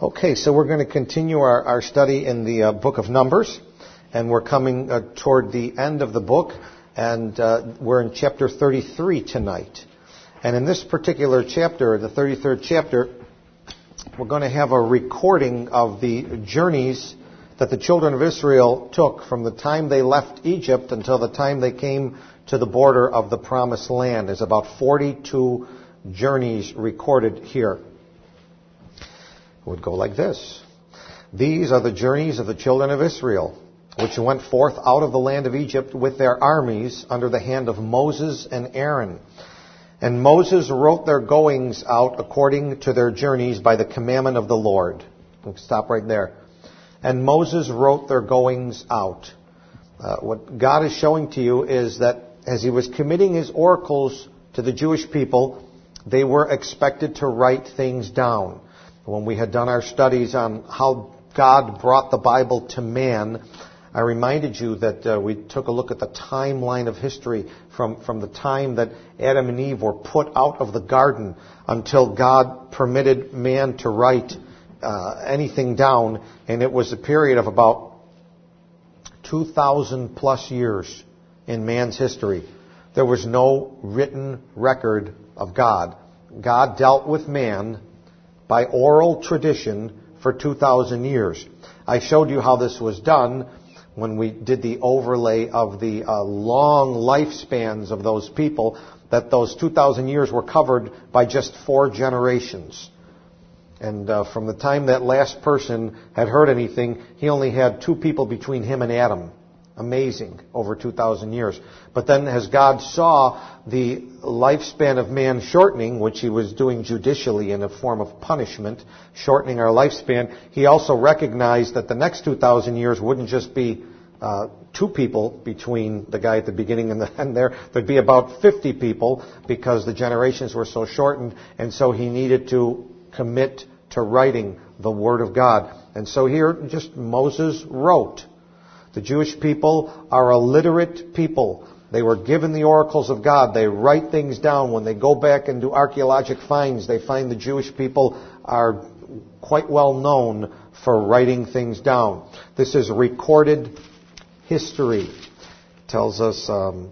Okay, so we're going to continue our study in the book of Numbers, and we're coming toward the end of the book, and we're in chapter 33 tonight. And in this particular chapter, the 33rd chapter, we're going to have a recording of the journeys that the children of Israel took from the time they left Egypt until the time they came to the border of the Promised Land. There's about 42 journeys recorded here. It would go like this. These are the journeys of the children of Israel, which went forth out of the land of Egypt with their armies under the hand of Moses and Aaron. And Moses wrote their goings out according to their journeys by the commandment of the Lord. We'll stop right there. And Moses wrote their goings out. What God is showing to you is that as he was committing his oracles to the Jewish people, they were expected to write things down. When we had done our studies on how God brought the Bible to man, I reminded you that we took a look at the timeline of history from the time that Adam and Eve were put out of the garden until God permitted man to write anything down. And it was a period of about 2,000 plus years in man's history. There was no written record of God. God dealt with man by oral tradition for 2,000 years. I showed you how this was done when we did the overlay of the long lifespans of those people, that those 2,000 years were covered by just 4 generations. And from the time that last person had heard anything, he only had 2 people between him and Adam. Amazing, over 2,000 years. But then as God saw the lifespan of man shortening, which he was doing judicially in a form of punishment, shortening our lifespan, he also recognized that the next 2,000 years wouldn't just be 2 people between the guy at the beginning and the end there. There'd be about 50 people because the generations were so shortened, and so he needed to commit to writing the Word of God. And so here, just Moses wrote. The Jewish people are a literate people. They were given the oracles of God. They write things down. When they go back and do archaeologic finds, they find the Jewish people are quite well known for writing things down. This is recorded history. It tells us the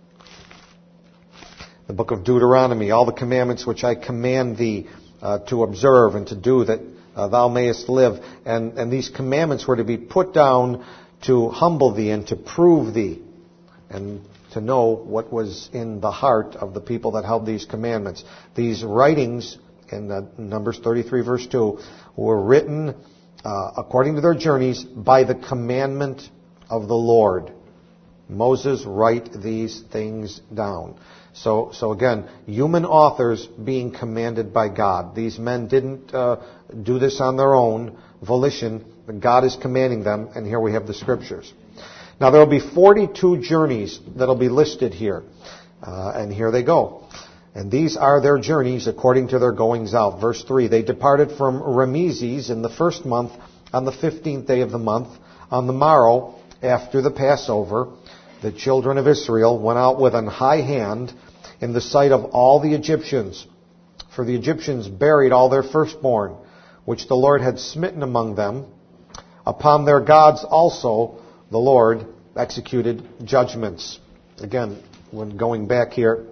book of Deuteronomy, all the commandments which I command thee to observe and to do, that thou mayest live. And these commandments were to be put down to humble thee and to prove thee, and to know what was in the heart of the people that held these commandments. These writings in Numbers 33 verse 2 were written according to their journeys by the commandment of the Lord. Moses write these things down. So again, human authors being commanded by God. These men didn't do this on their own volition. God is commanding them, and here we have the scriptures. Now there will be 42 journeys that will be listed here. And here they go. And these are their journeys according to their goings out. Verse 3, they departed from Rameses in the first month on the 15th day of the month. On the morrow, after the Passover, the children of Israel went out with an high hand in the sight of all the Egyptians. For the Egyptians buried all their firstborn, which the Lord had smitten among them. Upon their gods also the Lord executed judgments. Again, when going back here,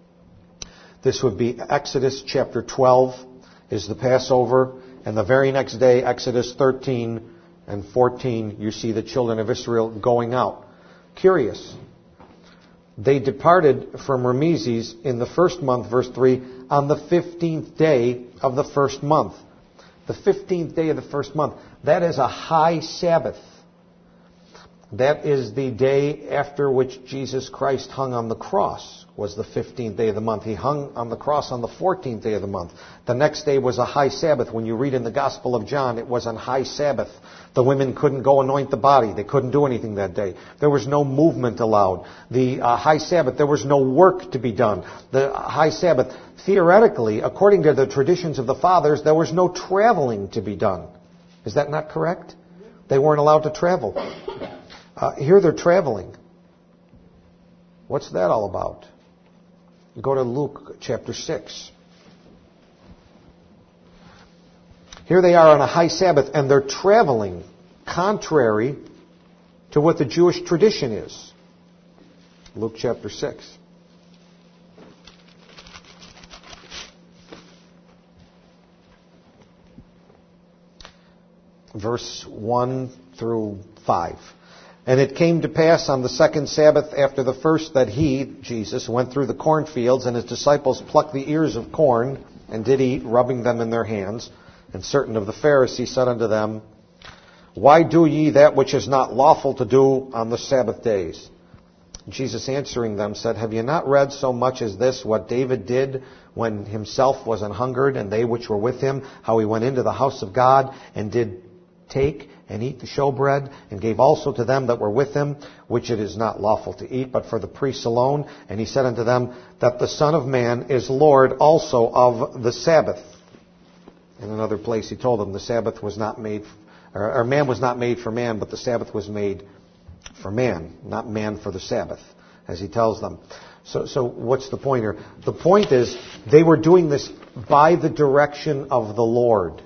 this would be Exodus chapter 12 is the Passover, and the very next day, Exodus 13 and 14, you see the children of Israel going out. Curious. They departed from Rameses in the first month, verse 3, on the 15th day of the first month. The 15th day of the first month. That is a high Sabbath. That is the day after which Jesus Christ hung on the cross, was the 15th day of the month. He hung on the cross on the 14th day of the month. The next day was a high Sabbath. When you read in the Gospel of John, it was on high Sabbath. The women couldn't go anoint the body. They couldn't do anything that day. There was no movement allowed. The high Sabbath, there was no work to be done. The high Sabbath, theoretically, according to the traditions of the fathers, there was no traveling to be done. Is that not correct? They weren't allowed to travel. Here they're traveling. What's that all about? Go to Luke chapter 6. Here they are on a high Sabbath, and they're traveling contrary to what the Jewish tradition is. Luke chapter 6. Verse 1 through 5. And it came to pass on the second Sabbath after the first that he, Jesus, went through the cornfields, and his disciples plucked the ears of corn, and did eat, rubbing them in their hands. And certain of the Pharisees said unto them, Why do ye that which is not lawful to do on the Sabbath days? Jesus answering them said, Have ye not read so much as this, what David did when himself was an hungered, and they which were with him, how he went into the house of God, and did take and eat the showbread, and gave also to them that were with him, which it is not lawful to eat, but for the priests alone. And he said unto them, that the Son of Man is Lord also of the Sabbath. In another place he told them the Sabbath was not made, or man was not made for man, but the Sabbath was made for man, not man for the Sabbath, as he tells them. So what's the point here? The point is, they were doing this by the direction of the Lord.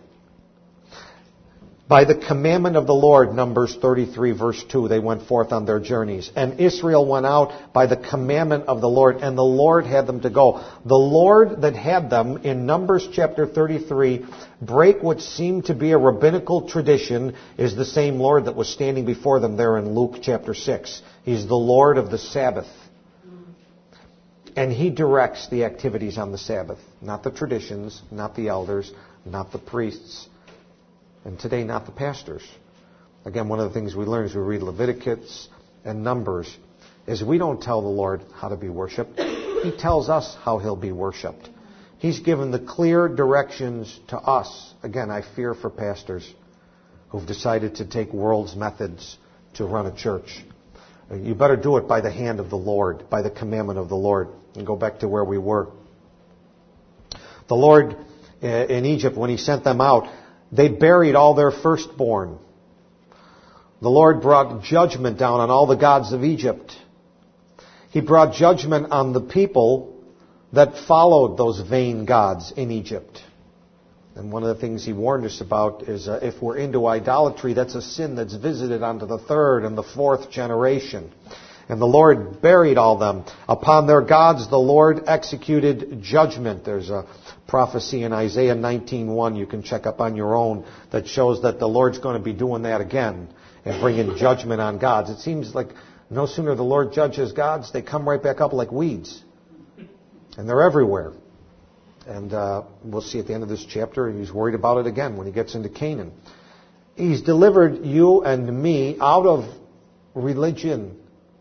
By the commandment of the Lord, Numbers 33 verse 2, they went forth on their journeys. And Israel went out by the commandment of the Lord, and the Lord had them to go. The Lord that had them, in Numbers chapter 33, break what seemed to be a rabbinical tradition, is the same Lord that was standing before them there in Luke chapter 6. He's the Lord of the Sabbath. And He directs the activities on the Sabbath. Not the traditions, not the elders, not the priests. And today, not the pastors. Again, one of the things we learn as we read Leviticus and Numbers is we don't tell the Lord how to be worshipped. He tells us how He'll be worshipped. He's given the clear directions to us. Again, I fear for pastors who've decided to take world's methods to run a church. You better do it by the hand of the Lord, by the commandment of the Lord. And go back to where we were. The Lord in Egypt, when He sent them out, they buried all their firstborn. The Lord brought judgment down on all the gods of Egypt. He brought judgment on the people that followed those vain gods in Egypt. And one of the things He warned us about is if we're into idolatry, that's a sin that's visited onto the third and the fourth generation. And the Lord buried all them. Upon their gods the Lord executed judgment. There's a prophecy in Isaiah 19:1 you can check up on your own that shows that the Lord's going to be doing that again and bringing judgment on gods. It seems like no sooner the Lord judges gods, they come right back up like weeds. And they're everywhere. And we'll see at the end of this chapter, He's worried about it again when He gets into Canaan. He's delivered you and me out of religion.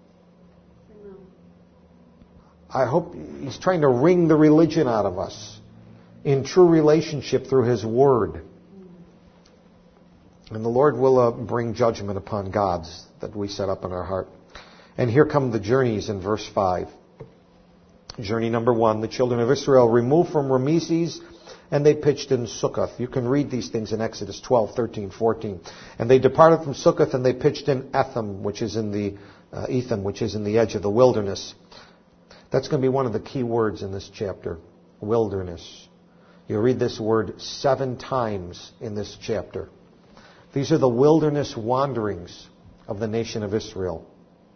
I hope He's trying to wring the religion out of us in true relationship through His Word. And the Lord will bring judgment upon gods that we set up in our heart. And here come the journeys in verse 5. Journey number 1, the children of Israel removed from Rameses, and they pitched in Sukkoth. You can read these things in Exodus 12, 13, 14. And they departed from Sukkoth, and they pitched in Etham, which is in the Etham, which is in the edge of the wilderness. That's going to be one of the key words in this chapter, wilderness. You'll read this word 7 times in this chapter. These are the wilderness wanderings of the nation of Israel.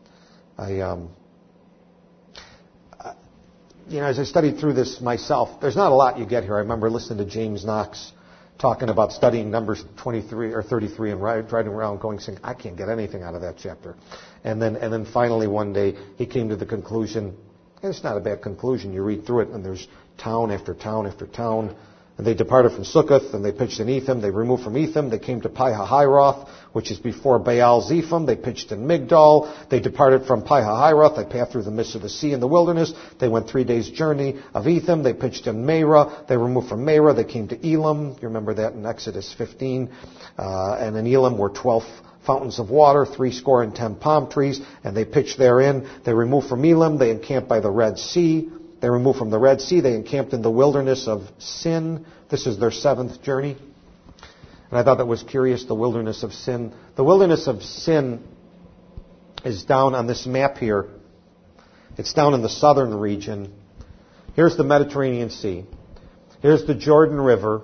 As I studied through this myself, there's not a lot you get here. I remember listening to James Knox talking about studying Numbers 23 or 33 and riding around going, saying, I can't get anything out of that chapter. And then finally one day he came to the conclusion, and it's not a bad conclusion. You read through it, and there's town after town after town. And they departed from Sukkoth, and they pitched in Etham. They removed from Etham. They came to Pi-hahiroth, which is before Baal-zephon. They pitched in Migdol. They departed from Pi-hahiroth. They passed through the midst of the sea in the wilderness. They went 3 days' journey of Etham. They pitched in Meirah. They removed from Meirah. They came to Elam. You remember that in Exodus 15. And in Elam were 12 fountains of water, 70 palm trees, and they pitched therein. They removed from Elam. They encamped by the Red Sea. They removed from the Red Sea. They encamped in the wilderness of Sin. This is their 7th journey. And I thought that was curious, the wilderness of Sin. The wilderness of Sin is down on this map here. It's down in the southern region. Here's the Mediterranean Sea. Here's the Jordan River.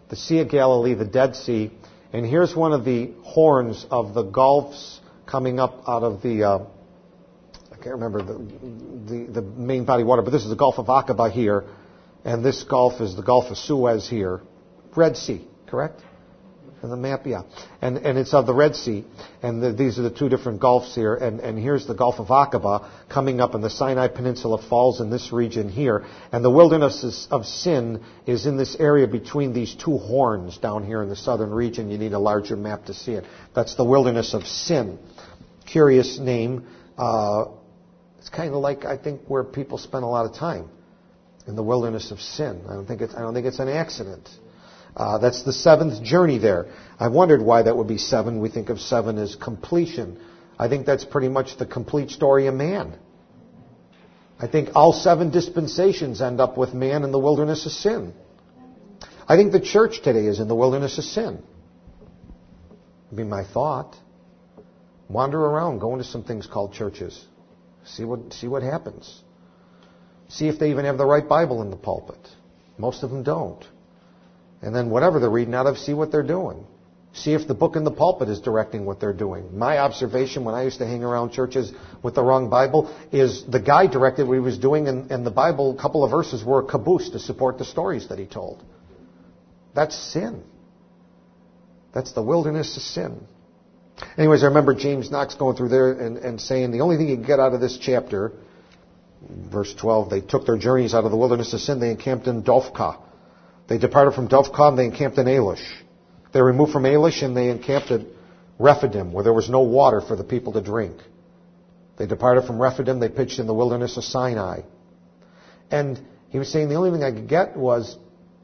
the Sea of Galilee, the Dead Sea. And here's one of the horns of the gulfs coming up out of the, I can't remember the main body of water, but this is the Gulf of Aqaba here. And this gulf is the Gulf of Suez here. Red Sea, correct? On the map, yeah. And it's of the Red Sea. And these are the two different gulfs here. And here's the Gulf of Aqaba coming up, and the Sinai Peninsula falls in this region here. And the wilderness of Sin is in this area between these two horns down here in the southern region. You need a larger map to see it. That's the wilderness of Sin. Curious name. It's kind of like, I think, where people spend a lot of time. In the wilderness of Sin. I don't think it's an accident. That's the seventh journey there. I wondered why that would be 7. We think of 7 as completion. I think that's pretty much the complete story of man. I think all 7 dispensations end up with man in the wilderness of sin. I think the church today is in the wilderness of sin. Would be my thought. Wander around, go into some things called churches. See what happens. See if they even have the right Bible in the pulpit. Most of them don't. And then whatever they're reading out of, see what they're doing. See if the book in the pulpit is directing what they're doing. My observation when I used to hang around churches with the wrong Bible is the guy directed what he was doing, and the Bible, a couple of verses were a caboose to support the stories that he told. That's sin. That's the wilderness of sin. Anyways, I remember James Knox going through there and saying the only thing you can get out of this chapter, verse 12, they took their journeys out of the wilderness of sin. They encamped in Dovka. They departed from Dovka and they encamped in Elish. They removed from Elish and they encamped at Rephidim, where there was no water for the people to drink. They departed from Rephidim. They pitched in the wilderness of Sinai. And he was saying the only thing I could get was,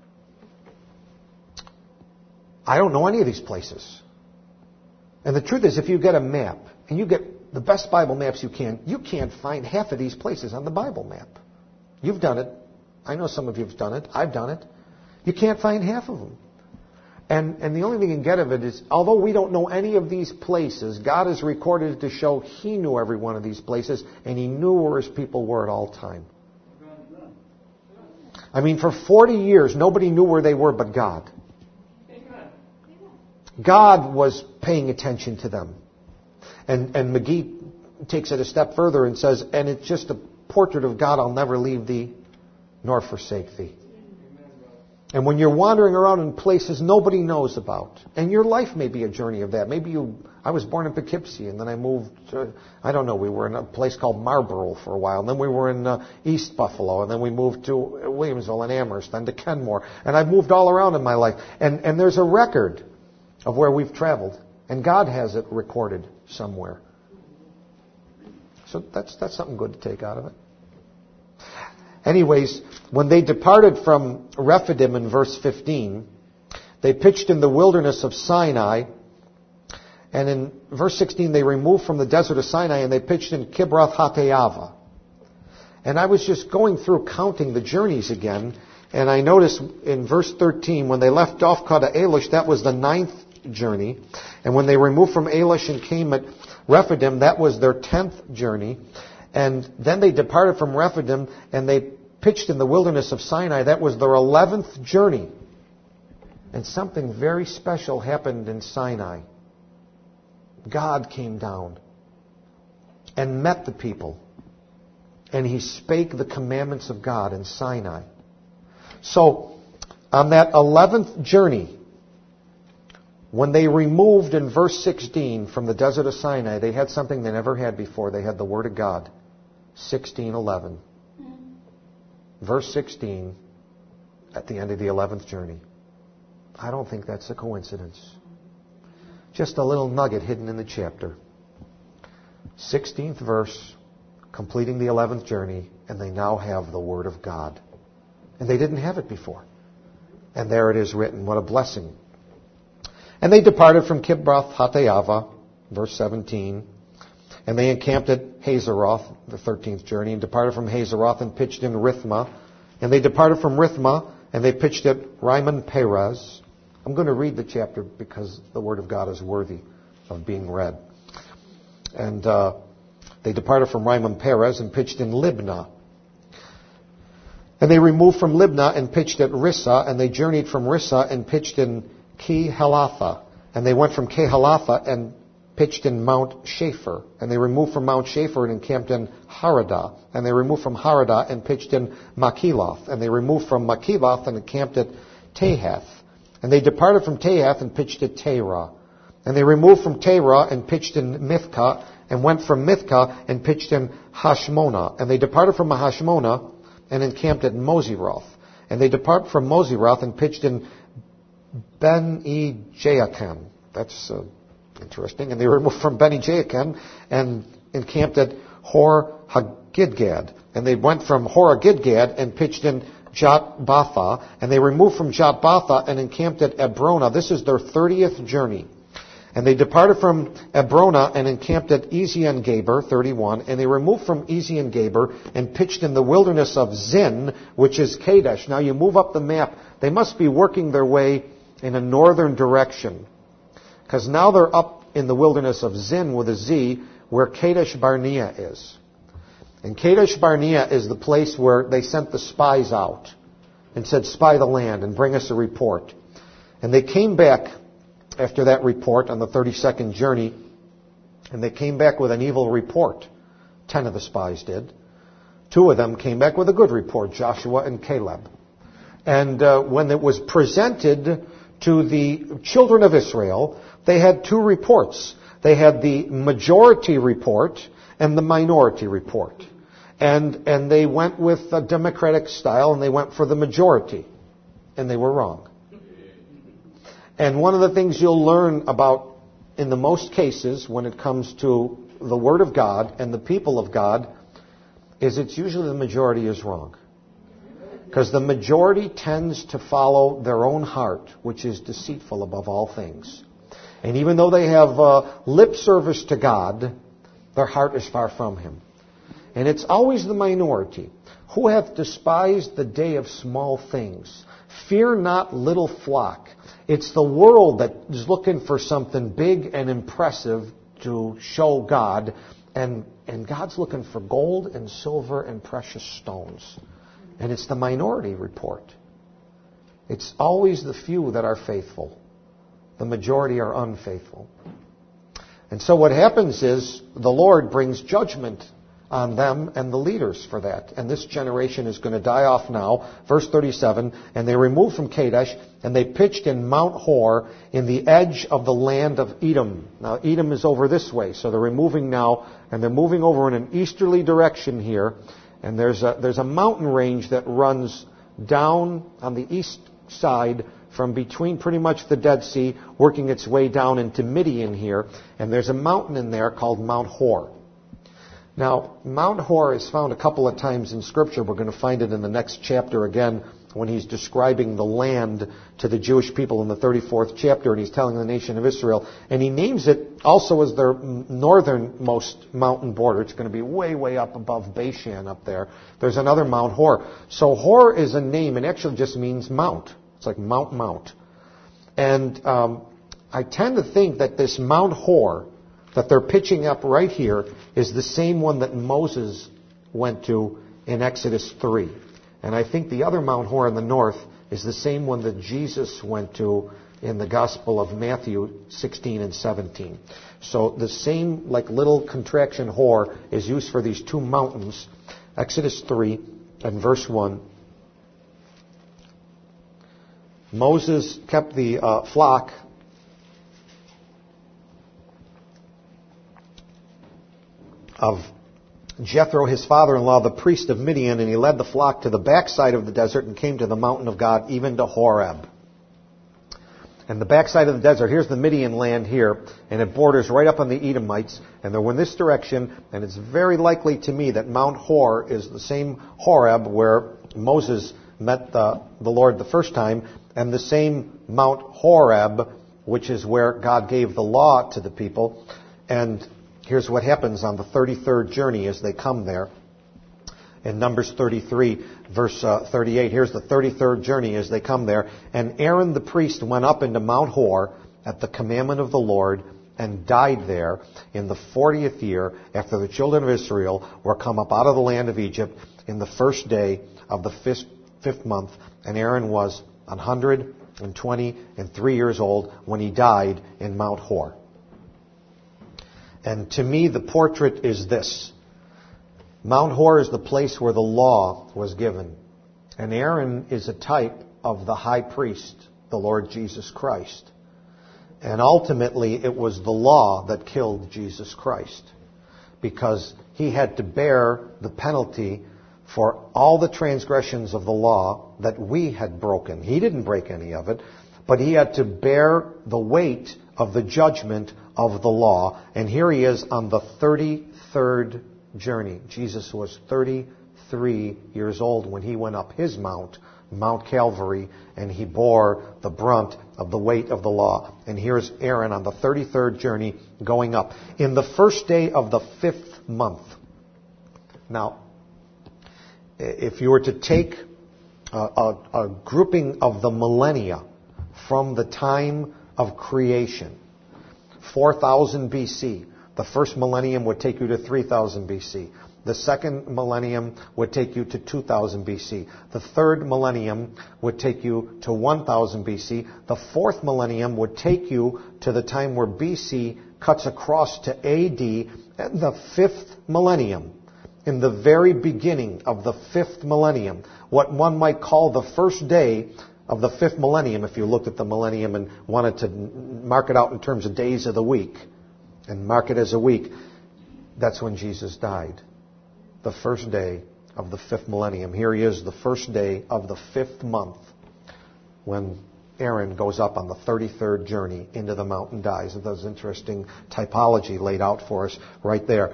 I don't know any of these places. And the truth is, if you get a map, and you get the best Bible maps you can't find half of these places on the Bible map. You've done it. I know some of you have done it. I've done it. You can't find half of them. And the only thing you can get of it is, although we don't know any of these places, God has recorded it to show He knew every one of these places, and He knew where His people were at all time. I mean, for 40 years, nobody knew where they were but God. God was paying attention to them. And McGee takes it a step further and says, and it's just a portrait of God, I'll never leave thee nor forsake thee. And when you're wandering around in places nobody knows about, and your life may be a journey of that. I was born in Poughkeepsie, and then I moved to, we were in a place called Marlborough for a while, and then we were in East Buffalo, and then we moved to Williamsville and Amherst, then to Kenmore. And I've moved all around in my life. And there's a record of where we've traveled, and God has it recorded somewhere. So that's something good to take out of it. Anyways, when they departed from Rephidim in verse 15, they pitched in the wilderness of Sinai. And in verse 16, they removed from the desert of Sinai and they pitched in Kibroth Hattaavah. And I was just going through counting the journeys again, and I noticed in verse 13, when they left Dovka to Elish, that was the 9th journey. And when they removed from Elish and came at Rephidim, that was their 10th journey. And then they departed from Rephidim and they pitched in the wilderness of Sinai. That was their 11th journey. And something very special happened in Sinai. God came down and met the people. And He spake the commandments of God in Sinai. So, on that 11th journey, when they removed in verse 16 from the desert of Sinai, they had something they never had before. They had the Word of God. 16:11. Verse 16 at the end of the 11th journey. I don't think that's a coincidence. Just a little nugget hidden in the chapter. 16th verse, completing the 11th journey, and they now have the Word of God. And they didn't have it before. And there it is written. What a blessing. And they departed from Kibroth Hattaavah, verse 17. And they encamped at Hazeroth, the 13th journey, and departed from Hazeroth and pitched in Rithmah. And they departed from Rithmah and they pitched at Rimmon Perez. I'm going to read the chapter because the Word of God is worthy of being read. And they departed from Rimmon Perez and pitched in Libnah. And they removed from Libnah and pitched at Rissa, and they journeyed from Rissa and pitched in Kehelatha. And they went from Kehelatha and pitched in Mount Shapher. And they removed from Mount Shapher and encamped in Haradah. And they removed from Haradah and pitched in Machiloth. And they removed from Machiloth and encamped at Tahath. And they departed from Tahath and pitched at Terah. And they removed from Terah and pitched in Mithkah, and went from Mithkah and pitched in Hashmonah. And they departed from Hashmonah and encamped at Moseroth. And they departed from Moseroth and pitched in Beni-Jaakon. That's interesting. And they removed from Beni-Jaakon and encamped at Hor-Haggidgad. And they went from Hor-Haggidgad and pitched in Jotbatha. And they removed from Jotbatha and encamped at Ebrona. This is their 30th journey. And they departed from Ebrona and encamped at Ezion-Geber, 31. And they removed from Ezion-Geber and pitched in the wilderness of Zin, which is Kadesh. Now you move up the map. They must be working their way in a northern direction, because now they're up in the wilderness of Zin with a Z, where Kadesh Barnea is. And Kadesh Barnea is the place where they sent the spies out and said, spy the land and bring us a report. And they came back after that report on the 32nd journey, and they came back with an evil report. 10 of the spies did. 2 of them came back with a good report, Joshua and Caleb. And when it was presented to the children of Israel, they had 2 reports. They had the majority report and the minority report. And they went with a democratic style, and they went for the majority. And they were wrong. And one of the things you'll learn about, in the most cases, when it comes to the Word of God and the people of God, is it's usually the majority is wrong. Because the majority tends to follow their own heart, which is deceitful above all things. And even though they have lip service to God, their heart is far from Him. And it's always the minority. Who hath despised the day of small things? Fear not, little flock. It's the world that is looking for something big and impressive to show God. And God's looking for gold and silver and precious stones. And it's the minority report. It's always the few that are faithful. The majority are unfaithful. And so what happens is the Lord brings judgment on them and the leaders for that. And this generation is going to die off now. Verse 37, and they removed from Kadesh, and they pitched in Mount Hor in the edge of the land of Edom. Now Edom is over this way, so they're removing now, and they're moving over in an easterly direction here. And there's a mountain range that runs down on the east side from between pretty much the Dead Sea, working its way down into Midian here. And there's a mountain in there called Mount Hor. Now, Mount Hor is found a couple of times in Scripture. We're going to find it in the next chapter again when he's describing the land to the Jewish people in the 34th chapter, and he's telling the nation of Israel. And he names it also as their northernmost mountain border. It's going to be way, way up above Bashan up there. There's another Mount Hor. So Hor is a name, and actually just means mount. It's like mount. And I tend to think that this Mount Hor that they're pitching up right here is the same one that Moses went to in Exodus 3. And I think the other Mount Hor in the north is the same one that Jesus went to in the Gospel of Matthew 16 and 17. So the same like little contraction Hor is used for these 2 mountains. Exodus 3 and verse 1. Moses kept the flock of Jethro, his father-in-law, the priest of Midian, and he led the flock to the backside of the desert and came to the mountain of God, even to Horeb. And the backside of the desert, here's the Midian land here, and it borders right up on the Edomites, and they're in this direction, and it's very likely to me that Mount Hor is the same Horeb where Moses met the Lord the first time, and the same Mount Horeb, which is where God gave the law to the people. And here's what happens on the 33rd journey as they come there. In Numbers 33, verse 38, here's the 33rd journey as they come there. And Aaron the priest went up into Mount Hor at the commandment of the Lord, and died there in the 40th year after the children of Israel were come up out of the land of Egypt in the first day of the fifth month. And Aaron was 123 years old when he died in Mount Hor. And to me, the portrait is this. Mount Hor is the place where the law was given. And Aaron is a type of the high priest, the Lord Jesus Christ. And ultimately, it was the law that killed Jesus Christ, because he had to bear the penalty for all the transgressions of the law that we had broken. He didn't break any of it, but he had to bear the weight of the judgment of the law. And here he is on the 33rd journey. Jesus was 33 years old when he went up his Mount Calvary, and he bore the brunt of the weight of the law. And here's Aaron on the 33rd journey going up in the first day of the 5th month. Now, if you were to take a grouping of the millennia from the time of creation, 4000 BC, the first millennium would take you to 3000 BC. The second millennium would take you to 2000 BC. The third millennium would take you to 1000 BC. The fourth millennium would take you to the time where BC cuts across to AD. And the fifth millennium, in the very beginning of the fifth millennium, what one might call the first day of the fifth millennium, if you looked at the millennium and wanted to mark it out in terms of days of the week, and mark it as a week, that's when Jesus died. The first day of the fifth millennium. Here he is, the first day of the 5th month, when Aaron goes up on the 33rd journey into the mountain, dies. And there's interesting typology laid out for us right there.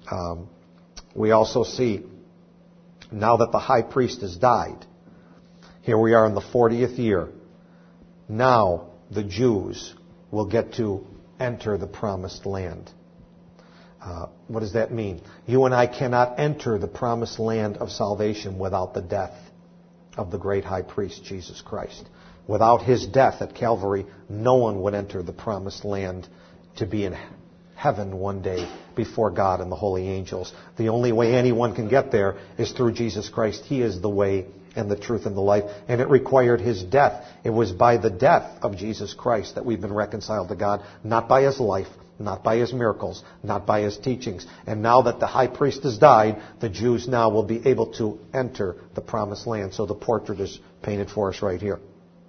We also see, now that the high priest has died, here we are in the 40th year. Now the Jews will get to enter the promised land. What does that mean? You and I cannot enter the promised land of salvation without the death of the great high priest, Jesus Christ. Without his death at Calvary, no one would enter the promised land to be in heaven one day before God and the holy angels. The only way anyone can get there is through Jesus Christ. He is the way and the truth and the life. And it required his death. It was by the death of Jesus Christ that we've been reconciled to God, not by his life, not by his miracles, not by his teachings. And now that the high priest has died, the Jews now will be able to enter the promised land. So the portrait is painted for us right here.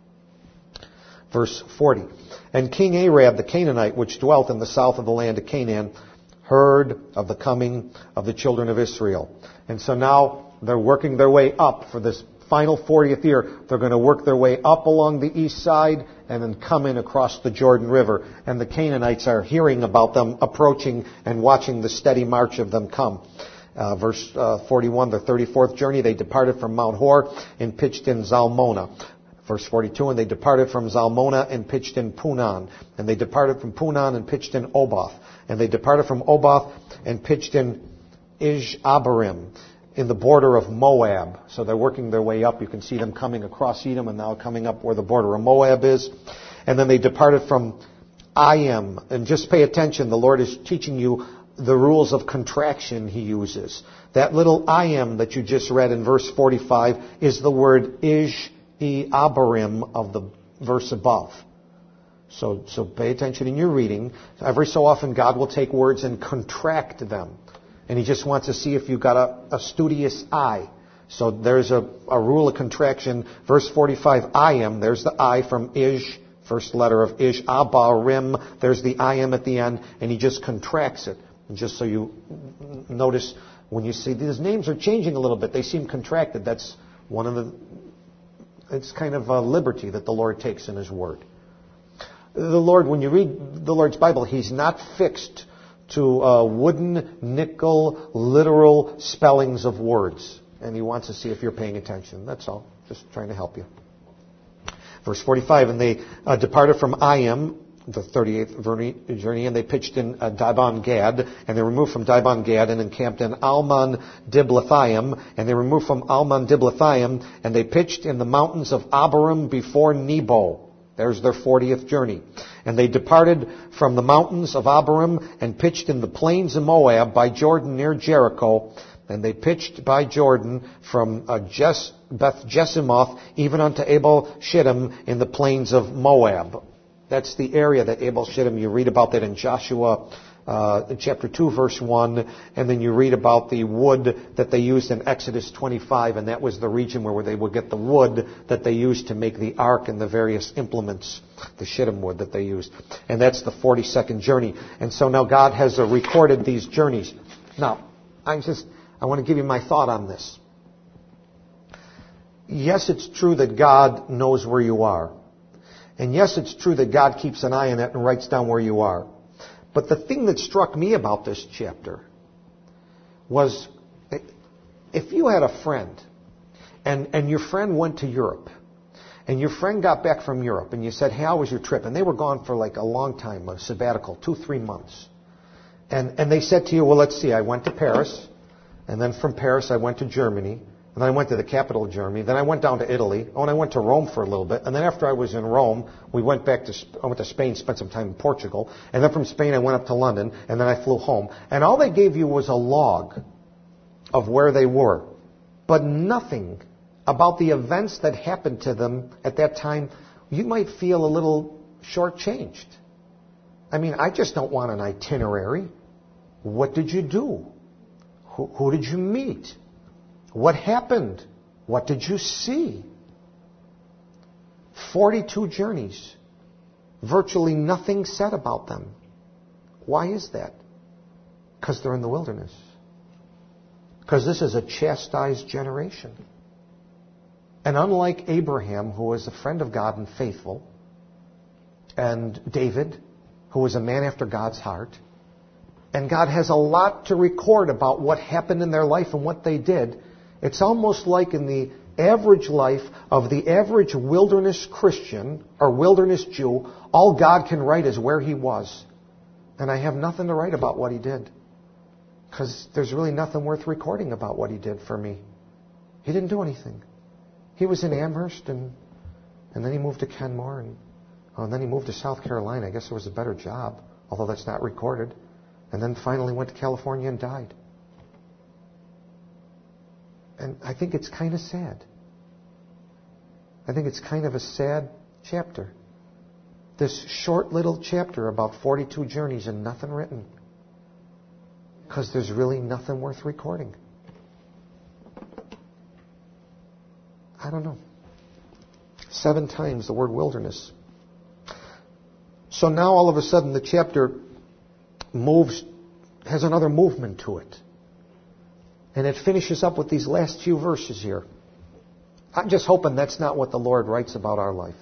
Verse 40. And King Arab the Canaanite, which dwelt in the south of the land of Canaan, heard of the coming of the children of Israel. And so now they're working their way up for this final 40th year. They're going to work their way up along the east side and then come in across the Jordan River. And the Canaanites are hearing about them approaching and watching the steady march of them come. Verse 41, the 34th journey, they departed from Mount Hor and pitched in Zalmona. Verse 42, and they departed from Zalmona and pitched in Punan. And they departed from Punan and pitched in Oboth. And they departed from Oboth and pitched in Ish-Abarim, in the border of Moab. So they're working their way up. You can see them coming across Edom and now coming up where the border of Moab is. And then they departed from Ayim. And just pay attention, the Lord is teaching you the rules of contraction he uses. That little Ayim that you just read in verse 45 is the word Ish-Abarim of the verse above. So pay attention in your reading. Every so often God will take words and contract them. And he just wants to see if you've got a studious eye. So there's a rule of contraction. Verse 45, Ayim, there's the I from Ish, first letter of Ish, Abarim, there's the Ayim at the end, and he just contracts it. And just so you notice, when you see these names are changing a little bit, they seem contracted. That's one of it's kind of a liberty that the Lord takes in his word. The Lord, when you read the Lord's Bible, he's not fixed to wooden, nickel, literal spellings of words. And he wants to see if you're paying attention. That's all. Just trying to help you. Verse 45, and they departed from Ayim, the 38th journey, and they pitched in Dibon Gad, and they removed from Dibon Gad and encamped in Almon Diblathaim, and they removed from Almon Diblathaim, and they pitched in the mountains of Abarim before Nebo. There's their 40th journey. And they departed from the mountains of Abarim and pitched in the plains of Moab by Jordan near Jericho. And they pitched by Jordan from Beth Jesimoth even unto Abel Shittim in the plains of Moab. That's the area that Abel Shittim, you read about that in Joshua chapter 2, verse 1, and then you read about the wood that they used in Exodus 25, and that was the region where they would get the wood that they used to make the ark and the various implements, the shittim wood that they used. And that's the 42nd journey. And so now God has recorded these journeys. Now, I want to give you my thought on this. Yes, it's true that God knows where you are. And yes, it's true that God keeps an eye on it and writes down where you are. But the thing that struck me about this chapter was if you had a friend and your friend went to Europe and your friend got back from Europe and you said, hey, how was your trip? And they were gone for like a long time, a sabbatical, 2-3 months. And they said to you, well, let's see, I went to Paris, and then from Paris I went to Germany, and then I went to the capital of Germany, then I went down to Italy, and I went to Rome for a little bit, and then after I was in Rome, I went to Spain, spent some time in Portugal, and then from Spain I went up to London, and then I flew home. And all they gave you was a log of where they were, but nothing about the events that happened to them at that time. You might feel a little shortchanged. I mean, I just don't want an itinerary. What did you do? Who did you meet? What happened? What did you see? 42 journeys. Virtually nothing said about them. Why is that? Because they're in the wilderness. Because this is a chastised generation. And unlike Abraham, who was a friend of God and faithful, and David, who was a man after God's heart, and God has a lot to record about what happened in their life and what they did, it's almost like in the average life of the average wilderness Christian or wilderness Jew, all God can write is where he was. And I have nothing to write about what he did. Because there's really nothing worth recording about what he did for me. He didn't do anything. He was in Amherst, and then he moved to Kenmore, and then he moved to South Carolina. I guess there was a better job, although that's not recorded. And then finally went to California and died. And I think it's kind of sad. I think it's kind of a sad chapter. This short little chapter about 42 journeys and nothing written. Because there's really nothing worth recording. I don't know. 7 times the word wilderness. So now all of a sudden the chapter has another movement to it. And it finishes up with these last few verses here. I'm just hoping that's not what the Lord writes about our life.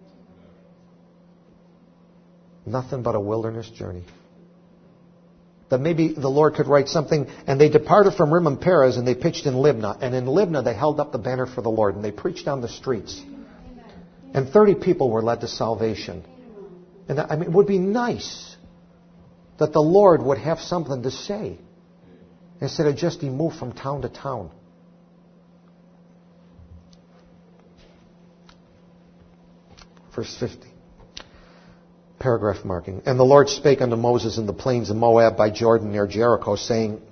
Nothing but a wilderness journey. That maybe the Lord could write something, and they departed from Rimmon Perez and they pitched in Libnah. And in Libnah they held up the banner for the Lord and they preached on the streets. And 30 people were led to salvation. And I mean, it would be nice that the Lord would have something to say instead of just he moved from town to town. Verse 50. Paragraph marking. And the Lord spake unto Moses in the plains of Moab by Jordan near Jericho, saying,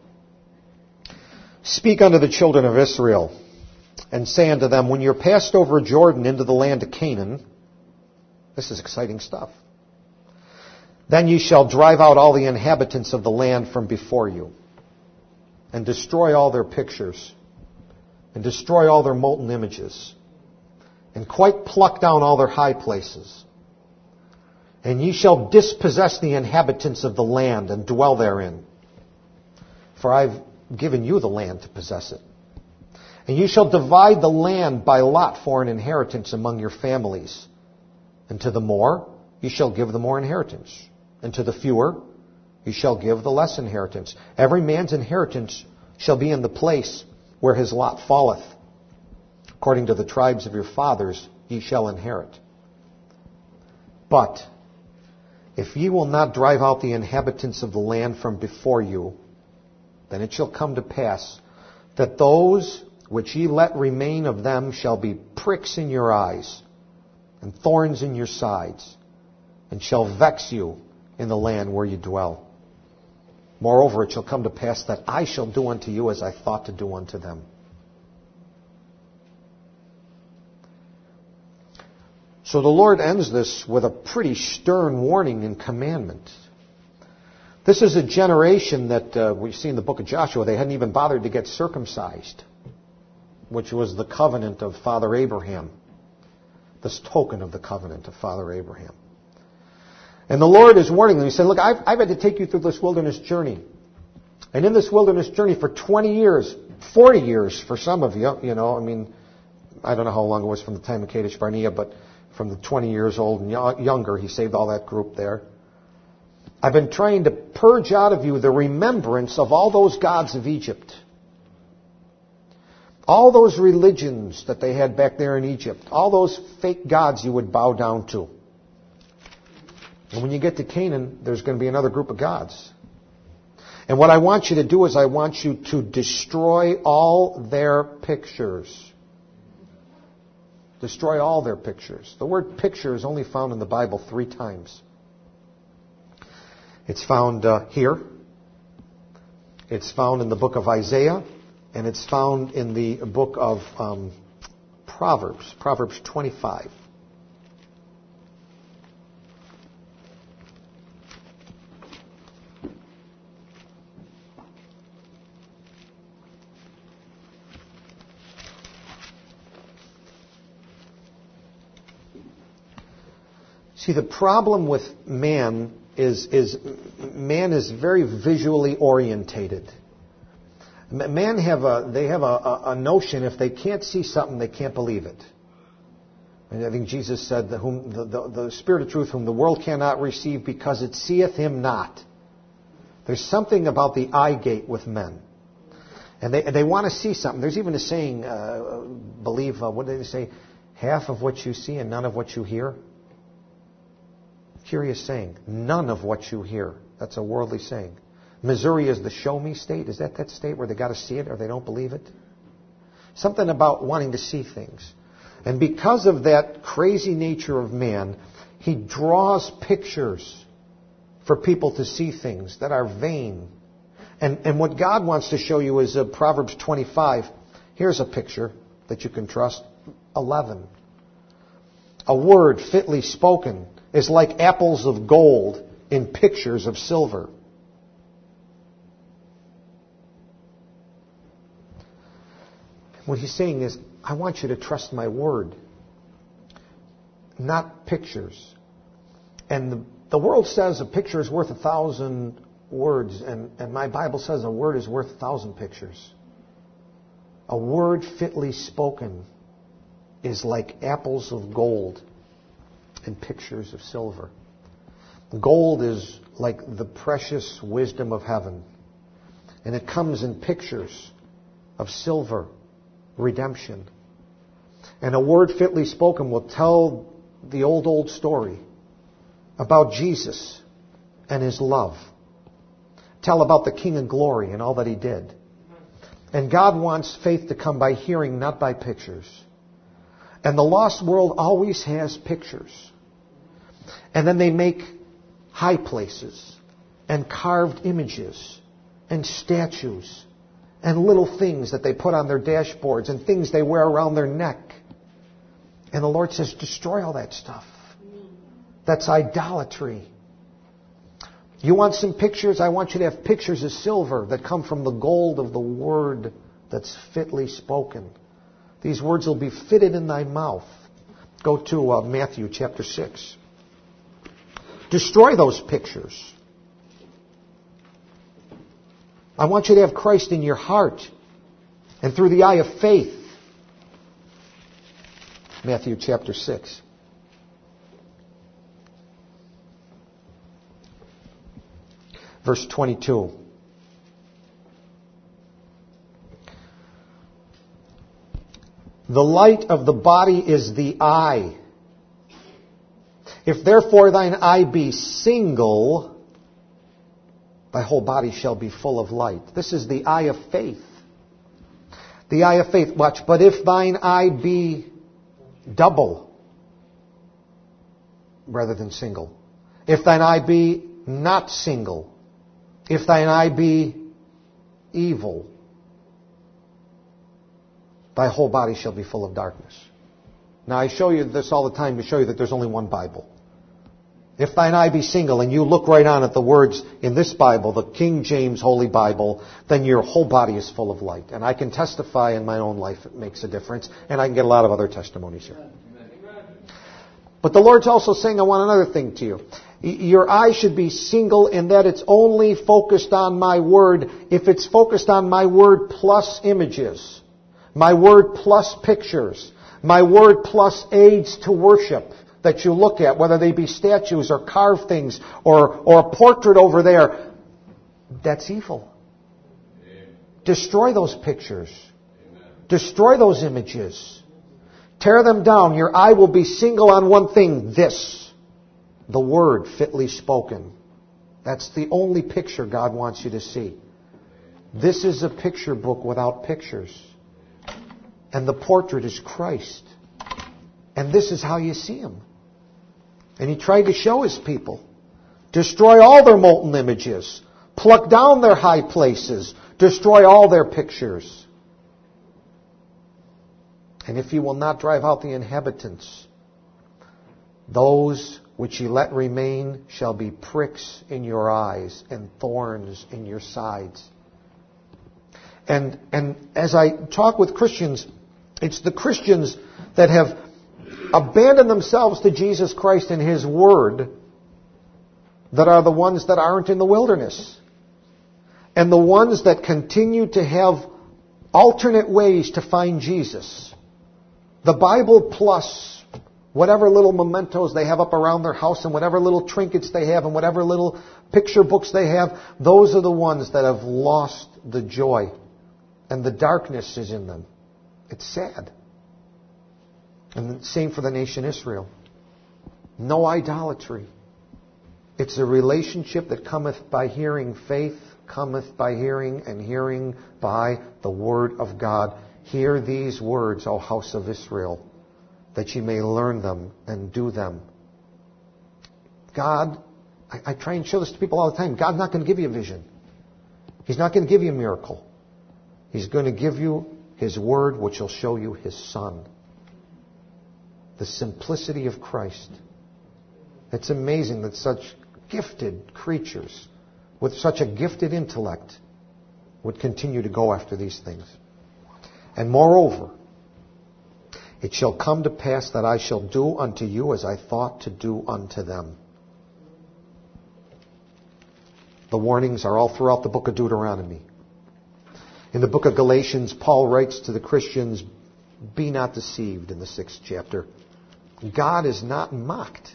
Speak unto the children of Israel, and say unto them, When you're passed over Jordan into the land of Canaan, this is exciting stuff, then ye shall drive out all the inhabitants of the land from before you, and destroy all their pictures, and destroy all their molten images, and quite pluck down all their high places. And ye shall dispossess the inhabitants of the land and dwell therein. For I've given you the land to possess it. And ye shall divide the land by lot for an inheritance among your families. And to the more, ye shall give the more inheritance. And to the fewer, ye shall give the less inheritance. Every man's inheritance shall be in the place where his lot falleth. According to the tribes of your fathers, ye shall inherit. But if ye will not drive out the inhabitants of the land from before you, then it shall come to pass that those which ye let remain of them shall be pricks in your eyes, and thorns in your sides, and shall vex you in the land where you dwell. Moreover, it shall come to pass that I shall do unto you as I thought to do unto them. So the Lord ends this with a pretty stern warning and commandment. This is a generation that we see in the book of Joshua, they hadn't even bothered to get circumcised, which was the covenant of Father Abraham, this token of the covenant of Father Abraham. And the Lord is warning them. He said, look, I've had to take you through this wilderness journey. And in this wilderness journey for 20 years, 40 years for some of you, I don't know how long it was from the time of Kadesh Barnea, but from the 20 years old and younger, he saved all that group there. I've been trying to purge out of you the remembrance of all those gods of Egypt. All those religions that they had back there in Egypt. All those fake gods you would bow down to. And when you get to Canaan, there's going to be another group of gods. And what I want you to do is I want you to destroy all their pictures. Destroy all their pictures. The word picture is only found in the Bible 3 times. It's found here. It's found in the book of Isaiah. And it's found in the book of Proverbs. Proverbs 25. See, the problem with man is man is very visually orientated. Men have a notion if they can't see something, they can't believe it. And I think Jesus said, the Spirit of truth, whom the world cannot receive because it seeth him not. There's something about the eye gate with men. And they want to see something. There's even a saying, what did they say? Half of what you see and none of what you hear. Curious saying. None of what you hear. That's a worldly saying. Missouri is the show me state. Is that state where they got to see it or they don't believe it? Something about wanting to see things. And because of that crazy nature of man, he draws pictures for people to see things that are vain. And what God wants to show you is Proverbs 25. Here's a picture that you can trust. 11. A word fitly spoken is like apples of gold in pictures of silver. What he's saying is, I want you to trust my word, not pictures. And the world says a picture is worth 1,000 words, and my Bible says a word is worth 1,000 pictures. A word fitly spoken is like apples of gold in pictures of silver. Gold is like the precious wisdom of heaven, and it comes in pictures of silver, redemption. And a word fitly spoken will tell the old story about Jesus and his love. Tell about the King of Glory and all that he did. And God wants faith to come by hearing, not by pictures. And the lost world always has pictures. And then they make high places and carved images and statues and little things that they put on their dashboards and things they wear around their neck. And the Lord says, destroy all that stuff. That's idolatry. You want some pictures? I want you to have pictures of silver that come from the gold of the word that's fitly spoken. These words will be fitted in thy mouth. Go to Matthew chapter 6. Destroy those pictures. I want you to have Christ in your heart and through the eye of faith. Matthew chapter 6. Verse 22. The light of the body is the eye. If therefore thine eye be single, thy whole body shall be full of light. This is the eye of faith. The eye of faith. Watch. But if thine eye be double, rather than single. If thine eye be not single, if thine eye be evil, thy whole body shall be full of darkness. Now I show you this all the time to show you that there's only one Bible. If thine eye be single, and you look right on at the words in this Bible, the King James Holy Bible, then your whole body is full of light. And I can testify in my own life it makes a difference, and I can get a lot of other testimonies here. But the Lord's also saying, I want another thing to you. Your eye should be single in that it's only focused on my Word. If it's focused on my Word plus images, my Word plus pictures, my Word plus aids to worship that you look at, whether they be statues or carved things or a portrait over there, that's evil. Amen. Destroy those pictures. Amen. Destroy those images. Tear them down. Your eye will be single on one thing, this, the Word fitly spoken. That's the only picture God wants you to see. This is a picture book without pictures. And the portrait is Christ. And this is how you see Him. And He tried to show His people. Destroy all their molten images. Pluck down their high places. Destroy all their pictures. And if you will not drive out the inhabitants, those which ye let remain shall be pricks in your eyes and thorns in your sides. And as I talk with Christians, it's the Christians that have abandoned themselves to Jesus Christ and His Word that are the ones that aren't in the wilderness. And the ones that continue to have alternate ways to find Jesus. The Bible plus whatever little mementos they have up around their house and whatever little trinkets they have and whatever little picture books they have, those are the ones that have lost the joy. And the darkness is in them. It's sad. And the same for the nation Israel. No idolatry. It's a relationship that cometh by hearing. Faith cometh by hearing, and hearing by the Word of God. Hear these words, O house of Israel, that ye may learn them and do them. God, I try and show this to people all the time. God's not going to give you a vision. He's not going to give you a miracle. He's going to give you His Word, which will show you His Son. The simplicity of Christ. It's amazing that such gifted creatures with such a gifted intellect would continue to go after these things. And moreover, it shall come to pass that I shall do unto you as I thought to do unto them. The warnings are all throughout the book of Deuteronomy. In the book of Galatians, Paul writes to the Christians, be not deceived in the 6th chapter. God is not mocked.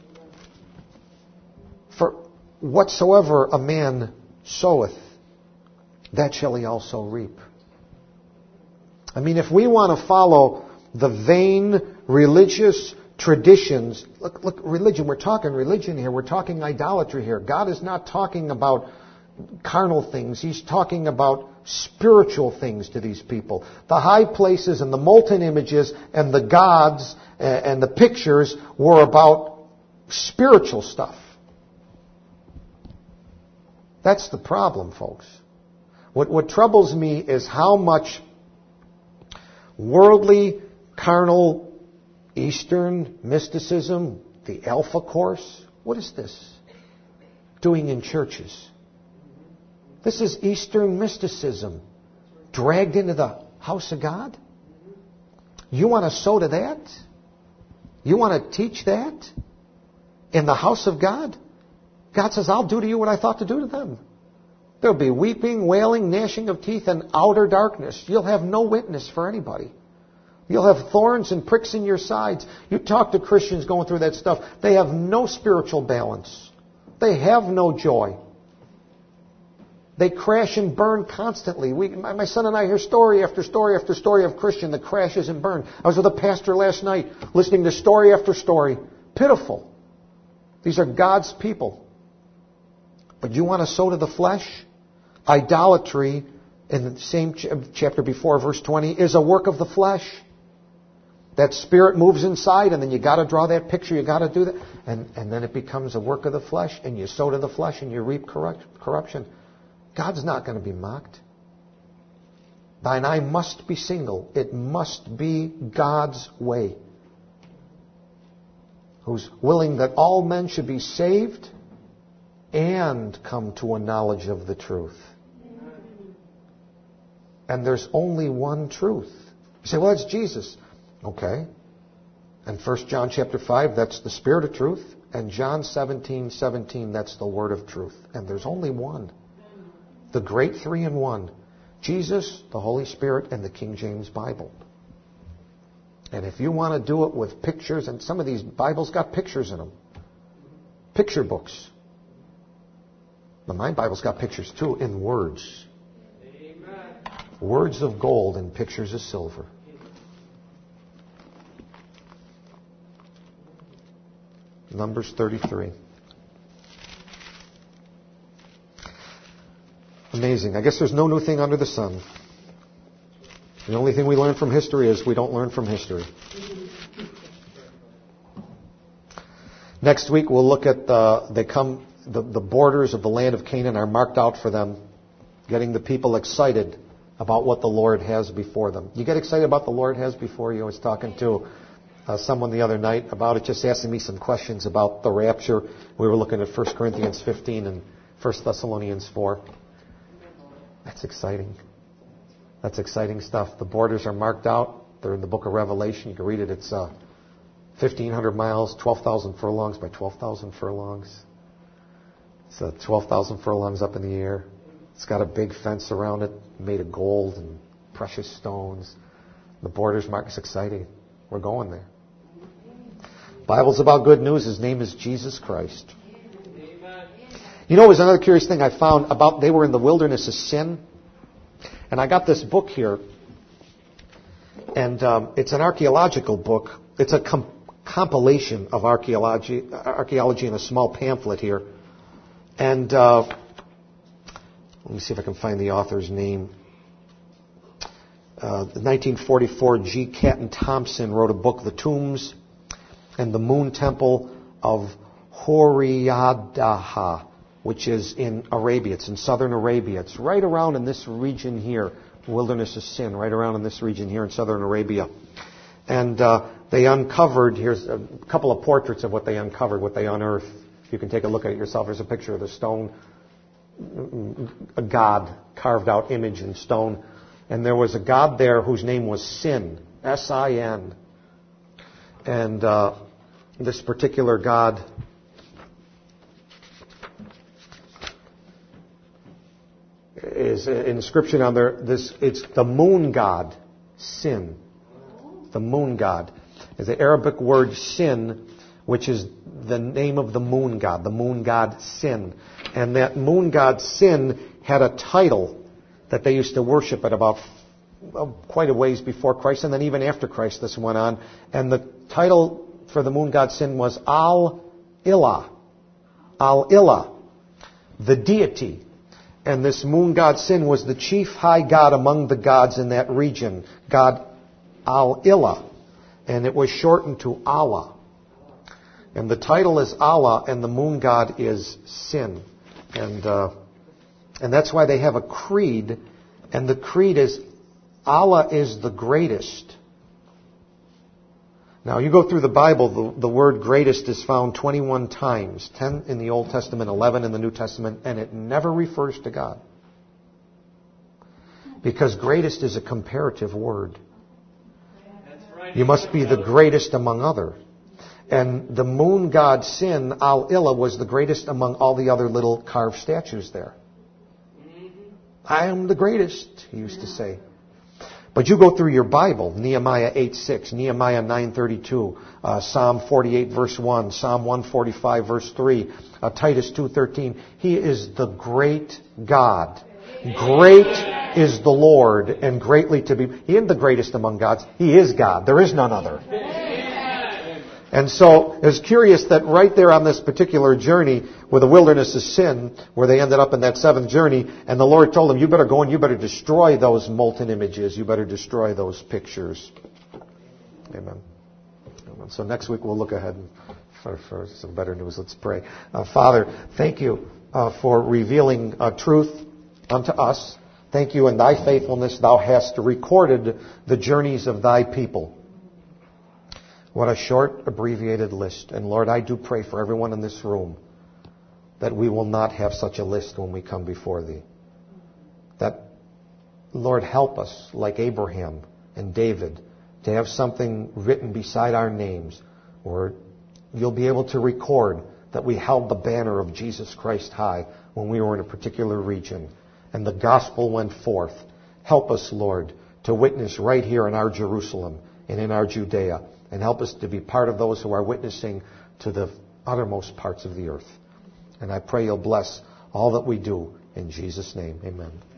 For whatsoever a man soweth, that shall he also reap. I mean, if we want to follow the vain religious traditions, look, religion, we're talking religion here, we're talking idolatry here. God is not talking about carnal things. He's talking about spiritual things to these people. The high places and the molten images and the gods and the pictures were about spiritual stuff. That's the problem, folks. What troubles me is how much worldly, carnal, Eastern mysticism, the Alpha Course, what is this doing in churches? This is Eastern mysticism dragged into the house of God? You want to sow to that? You want to teach that in the house of God? God says, I'll do to you what I thought to do to them. There'll be weeping, wailing, gnashing of teeth, and outer darkness. You'll have no witness for anybody. You'll have thorns and pricks in your sides. You talk to Christians going through that stuff. They have no spiritual balance. They have no joy. They crash and burn constantly. My son and I hear story after story after story of Christian that crashes and burn. I was with a pastor last night listening to story after story. Pitiful. These are God's people. But you want to sow to the flesh? Idolatry, in the same chapter before, verse 20, is a work of the flesh. That Spirit moves inside, and then you got to draw that picture, you got to do that. And then it becomes a work of the flesh, and you sow to the flesh, and you reap corruption. God's not going to be mocked. Thine eye must be single. It must be God's way. Who's willing that all men should be saved and come to a knowledge of the truth. And there's only one truth. You say, well, that's Jesus. Okay. And 1 John chapter 5, that's the Spirit of truth. And John 17:17, that's the Word of truth. And there's only one. The great 3-in-1. Jesus, the Holy Spirit, and the King James Bible. And if you want to do it with pictures, and some of these Bibles got pictures in them. Picture books. But my Bible's got pictures too, in words. Amen. Words of gold and pictures of silver. Numbers 33. Amazing. I guess there's no new thing under the sun. The only thing we learn from history is we don't learn from history. Next week we'll look at the borders of the land of Canaan are marked out for them, getting the people excited about what the Lord has before them. You get excited about the Lord has before you. I was talking to someone the other night about it, just asking me some questions about the rapture. We were looking at 1 Corinthians 15 and 1 Thessalonians 4. That's exciting. That's exciting stuff. The borders are marked out. They're in the book of Revelation. You can read it. It's 1,500 miles, 12,000 furlongs by 12,000 furlongs. It's 12,000 furlongs up in the air. It's got a big fence around it made of gold and precious stones. The borders marked. It's exciting. We're going there. Bible's about good news. His name is Jesus Christ. Amen. You know, there's another curious thing I found about they were in the wilderness of sin. And I got this book here. And it's an archaeological book. It's a compilation of archaeology in a small pamphlet here. And let me see if I can find the author's name. In 1944, G. Catton Thompson wrote a book, The Tombs and the Moon Temple of Horiadaha, which is in Arabia. It's in southern Arabia. It's right around in this region here, Wilderness of Sin, right around in this region here in southern Arabia. And they uncovered, here's a couple of portraits of what they uncovered, what they unearthed. You can take a look at it yourself. There's a picture of the stone, a god, carved out image in stone. And there was a god there whose name was Sin, S-I-N. And this particular god is an inscription on there. It's the moon god, Sin. The moon god. It's the Arabic word Sin, which is the name of the moon god Sin. And that moon god Sin had a title that they used to worship at about quite a ways before Christ, and then even after Christ this went on. And the title for the moon god Sin was Al-Ilah. Al-Ilah, the deity. And this moon god Sin was the chief high god among the gods in that region, God Al-Ilah. And it was shortened to Allah. And the title is Allah, and the moon god is Sin. And that's why they have a creed, and the creed is Allah is the greatest. Now, you go through the Bible, the word greatest is found 21 times, 10 in the Old Testament, 11 in the New Testament, and it never refers to God. Because greatest is a comparative word. You must be the greatest among others. And the moon god Sin, Al-Ilah, was the greatest among all the other little carved statues there. I am the greatest, he used to say. But you go through your Bible, Nehemiah 8:6, Nehemiah 9:32, Psalm 48 verse 1, Psalm 145 verse 3, Titus 2:13. He is the great God. Great is the Lord, and greatly to be. He isn't the greatest among gods. He is God. There is none other. And so it's curious that right there on this particular journey with the wilderness of sin, where they ended up in that seventh journey, and the Lord told them, you better go and you better destroy those molten images. You better destroy those pictures. Amen. Amen. So next week we'll look ahead for some better news. Let's pray. Father, thank you for revealing truth unto us. Thank you in thy faithfulness thou hast recorded the journeys of thy people. What a short, abbreviated list. And Lord, I do pray for everyone in this room that we will not have such a list when we come before thee. That, Lord, help us, like Abraham and David, to have something written beside our names, or you'll be able to record that we held the banner of Jesus Christ high when we were in a particular region, and the gospel went forth. Help us, Lord, to witness right here in our Jerusalem and in our Judea, and help us to be part of those who are witnessing to the uttermost parts of the earth. And I pray you'll bless all that we do. In Jesus' name, amen.